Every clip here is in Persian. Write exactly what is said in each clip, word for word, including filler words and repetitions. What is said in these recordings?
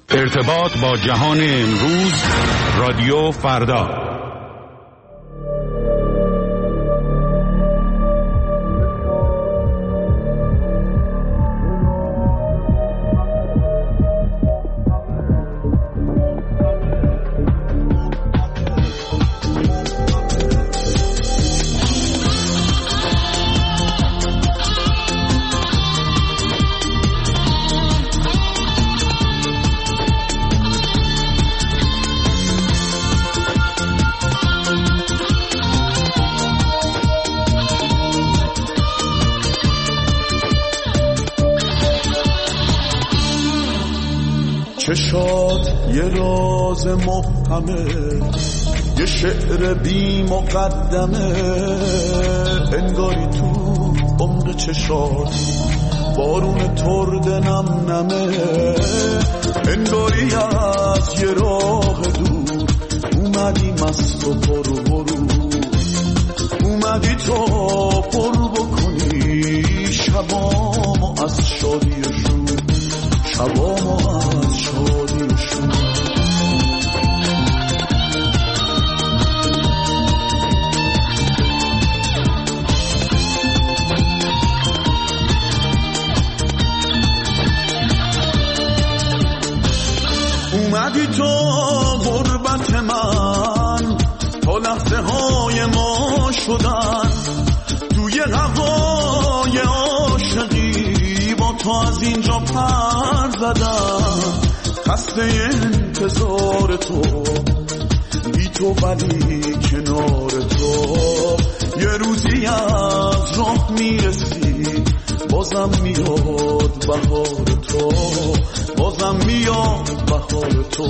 ارتباط با جهان امروز، رادیو فردا. چشات یه راز محکمه، یه شعر بی مقدمه، انگاری تو عمق چشات بارون ترد نم نمه، انگاری از یه راه دور اومدی مست و پر برو، اومدی تو پر بکنی شبامو از شادی و شور، شبامو از شادی و شور. اومدی تو غربت من تا لحظه های ما شدن، توی هوای عاشقی با تو از اینجا پر زدم، خسته انتظار تو بی تو ولی کنار تو، یه روزی از راه میرسی بازم میاد بهار تو، بازم میاد بهار تو.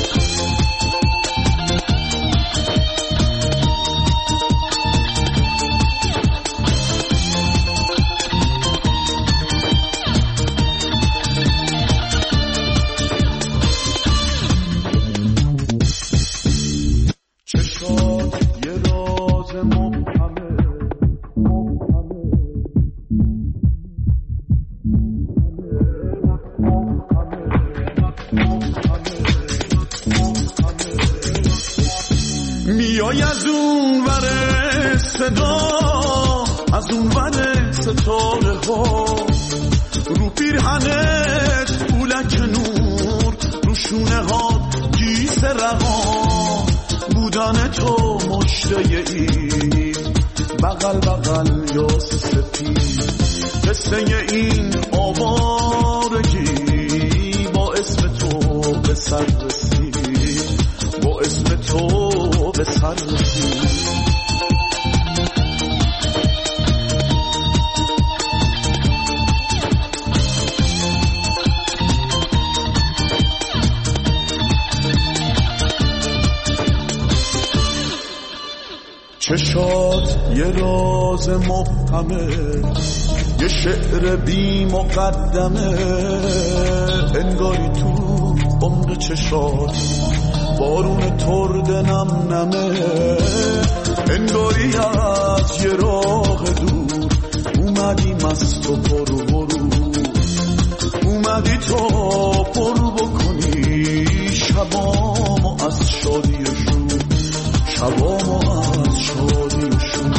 میای از اون ور صدا، از اون ور ستاره ها، رو پیرهنت پولک نور، رو شونه ها گیس رها، بودن تو مشته اید بغل بغل یا سپید، قصه این آوارگی با اسم تو به سر رسید، با اسم تو به سر رسید. چشات یه راز محکمه، یه شعر بی مقدمه، انگاری تو عمق چشات بارون ترد نم نمه، انگاری از یه راه دور اومدی مست و پر برو، اومدی تو پر بکنی شبامو از شادی و شور، شبامو از شادی و شور.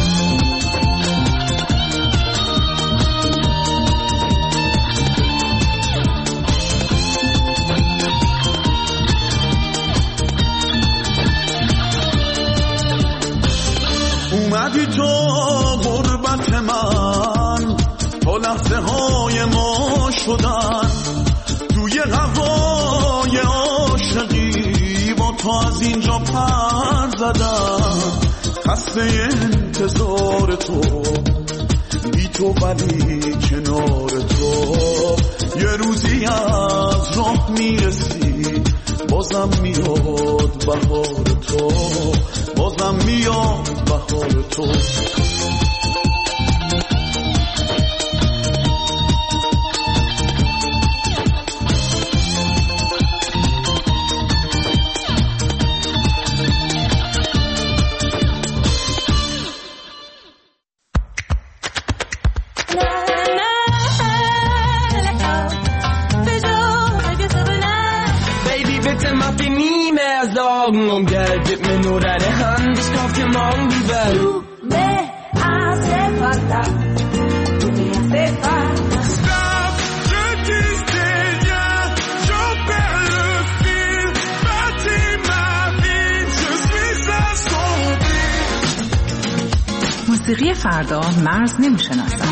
اومدی تو غربت من تا لحظه های ما شدن، توی هوای عاشقی با تو از اینجا پر زدم، خسته انتظار تو بی تو ولی کنار تو، یه روزی از راه میرسی بازم میاد بهار تو، بازم میاد بهار تو. لا لا لا لا macht dir nie mehr Sorgen um Geld, gib mir nur deine Hand, ich kauf dir morgen die Welt. Du me hace falta, du me hace falta. Stop, je disais rien, j'en perds le fil, bâtis ma vie, je suis assombri. موسیقی فردا مرز نمیشناسد.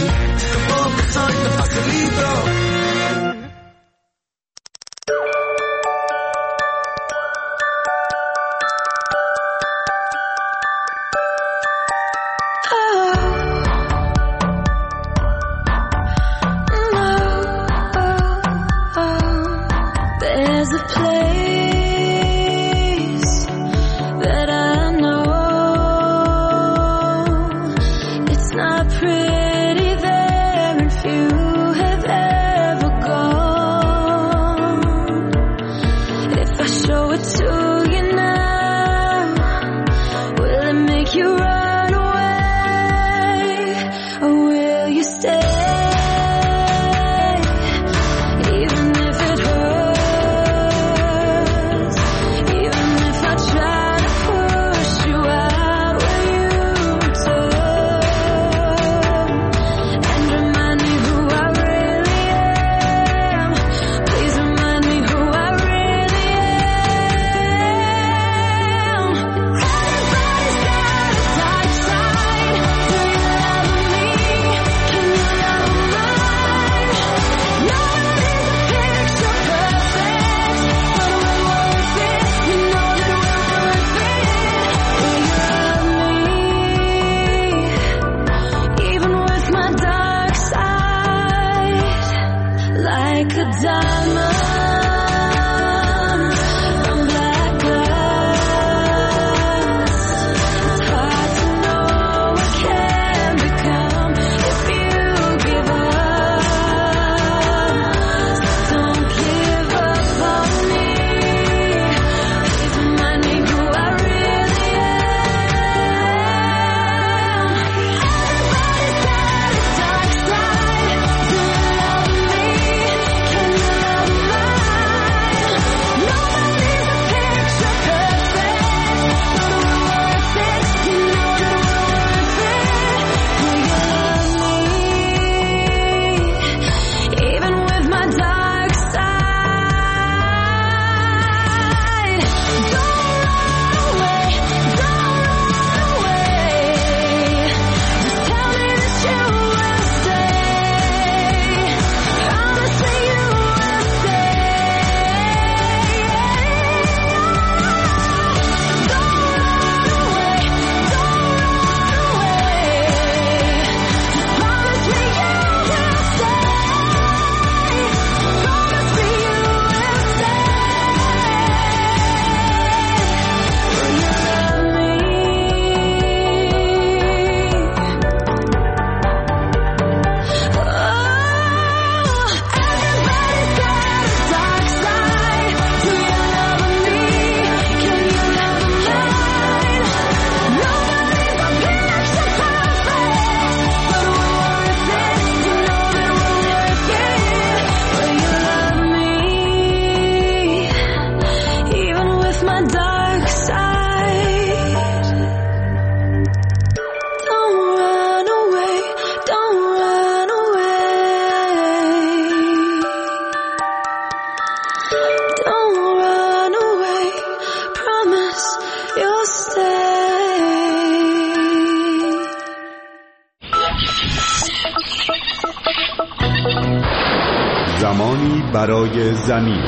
زمانی برای زمین.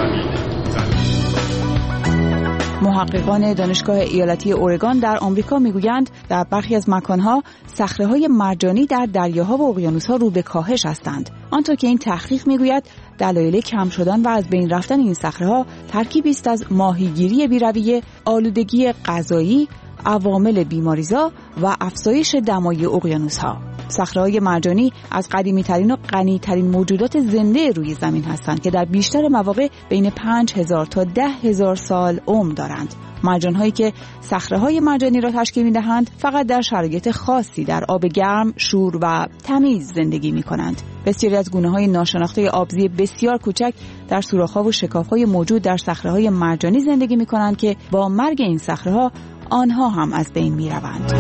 محققان دانشگاه ایالتی اورگان در آمریکا میگویند در برخی از مکانها صخره‌های مرجانی در دریاها و اقیانوس‌ها رو به کاهش هستند. آنطور که این تحقیق میگوید دلایل کم شدن و از بین رفتن این صخره‌ها ترکیبی است از ماهیگیری بی‌رویه، آلودگی غذایی، عوامل بیماریزا و افزایش دمای اقیانوس‌ها. صخره‌های مرجانی از قدیمی‌ترین و غنی‌ترین موجودات زنده روی زمین هستند که در بیشتر مواقع بین پنج هزار تا ده هزار سال عمر دارند. مرجان‌هایی که صخره‌های مرجانی را تشکیل می‌دهند فقط در شرایط خاصی در آب گرم، شور و تمیز زندگی می‌کنند. بسیاری از گونه‌های ناشناخته آبزی بسیار کوچک در سوراخ‌ها و شکاف‌های موجود در صخره‌های مرجانی زندگی می‌کنند که با مرگ این صخره‌ها آنها هم از بین می‌روند.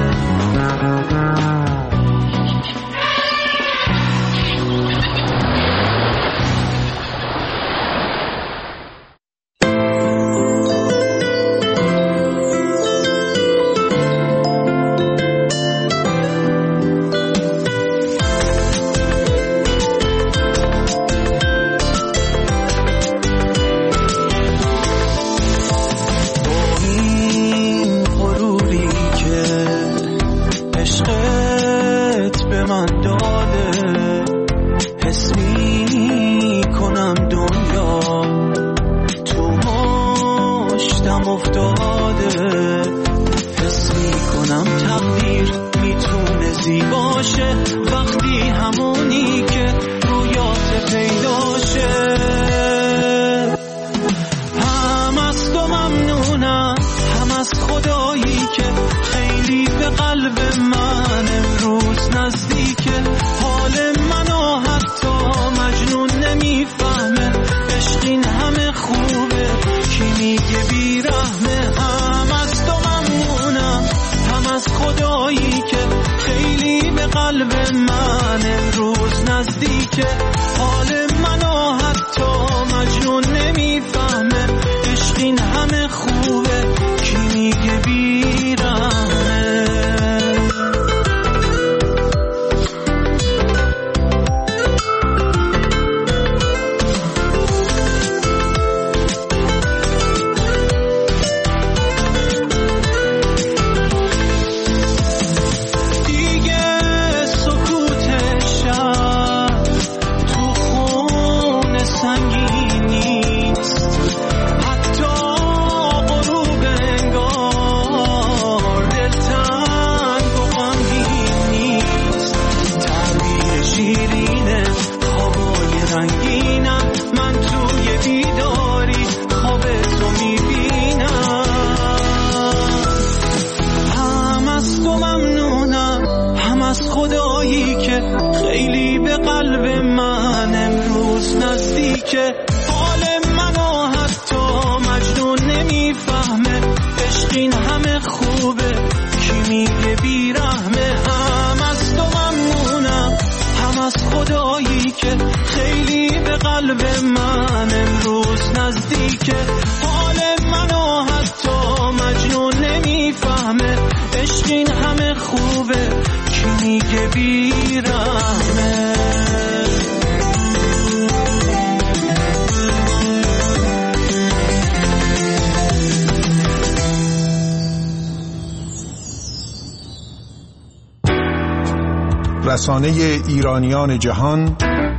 رسانه ایرانیان جهان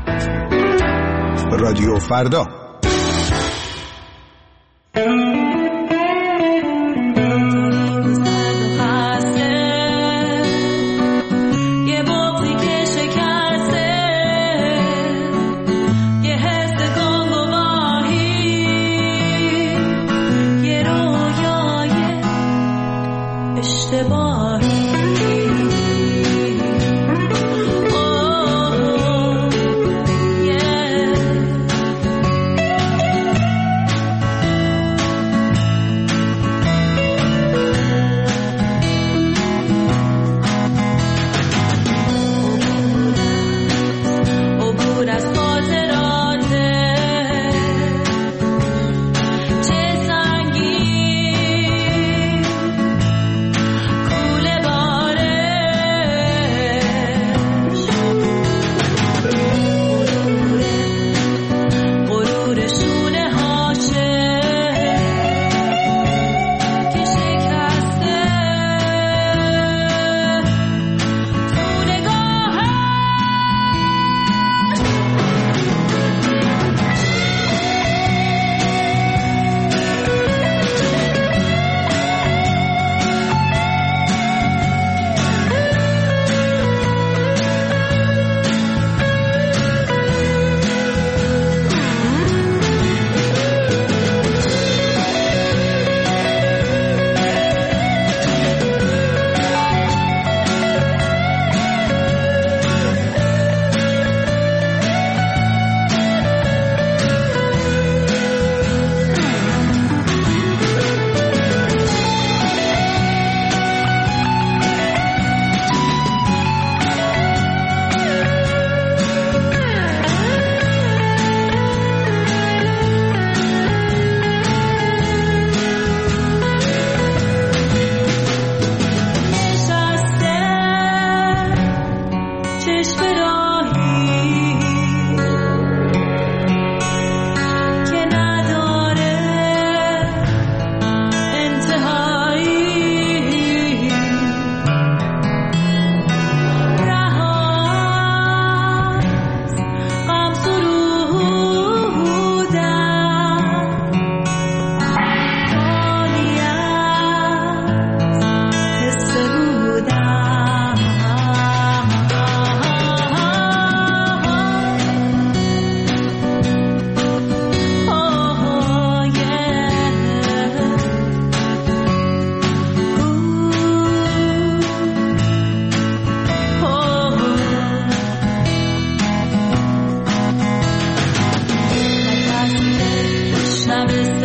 رادیو فردا.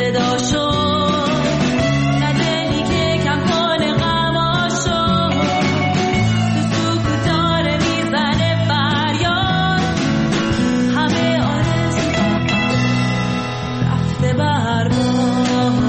صدا شد، نه دلی که کم کنه غماشو، تو سکوت داره میزنه فریاد، همه آرزو رفته برباد.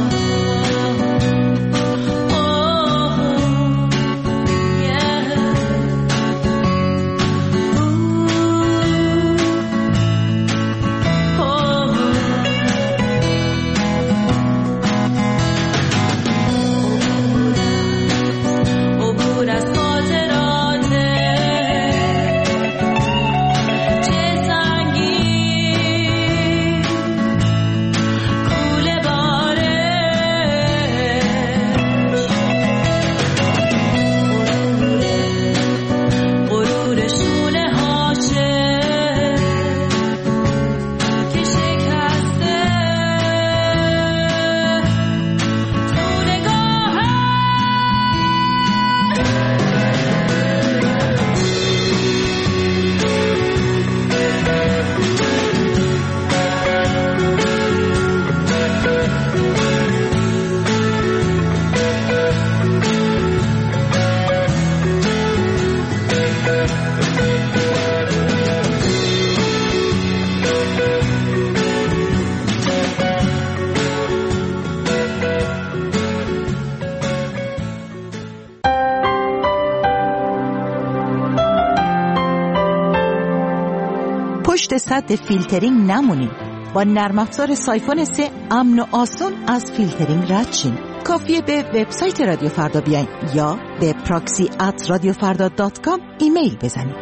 پشت سد فیلترینگ نمونید. با نرم افزار سایفون سه امن و آسون از فیلترینگ رد شین. کافیه به وبسایت رادیو فردا بیاین یا به پراکسی ات رادیو فردا دات کام ایمیل بزنید.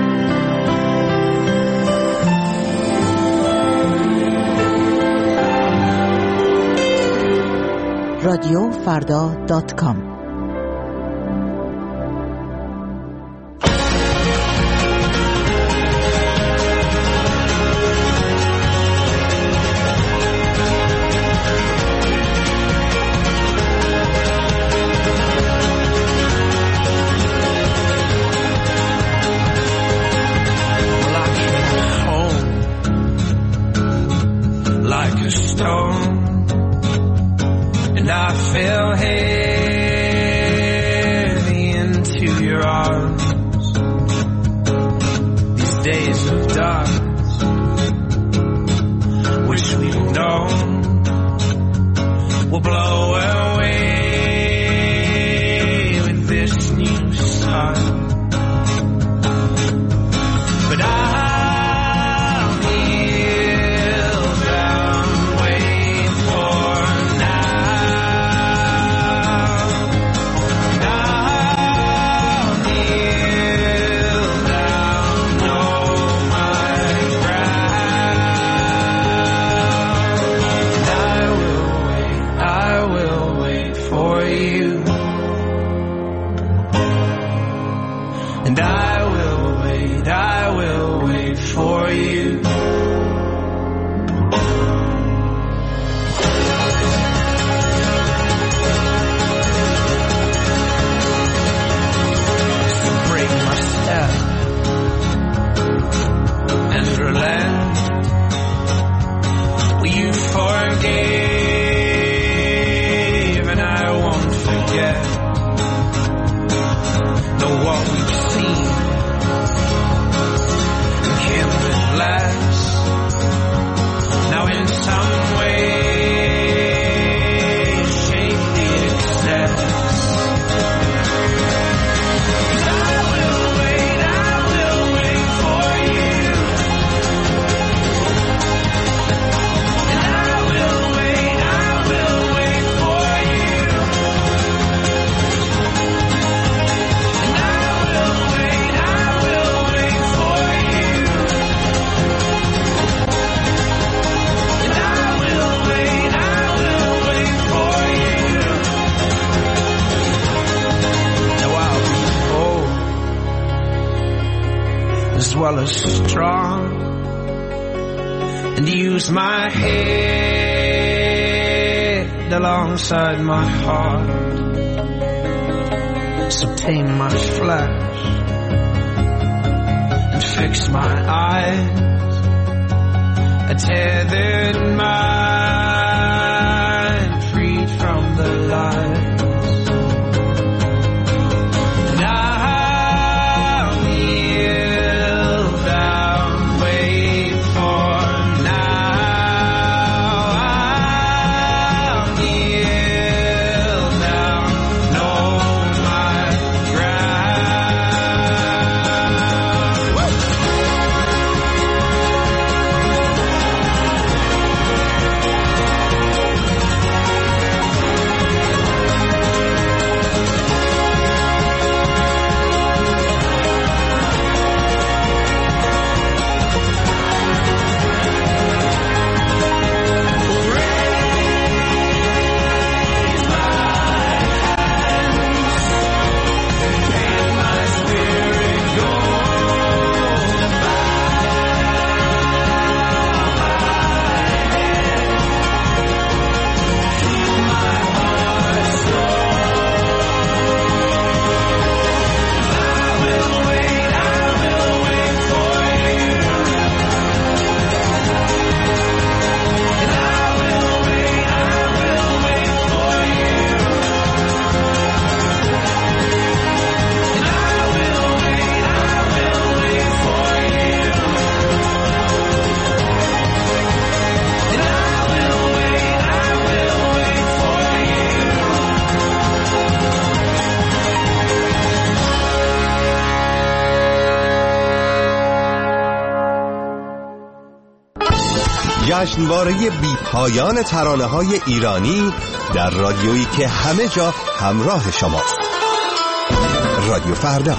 رادیو فردا دات کام. Well as strong, and use my head alongside my heart, so tame my flesh and fix my eyes, a tethered mind جشنواره بی پایان ترانه های ایرانی در رادیویی که همه جا همراه شماست. رادیو فردا.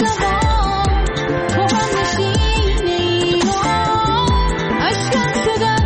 شده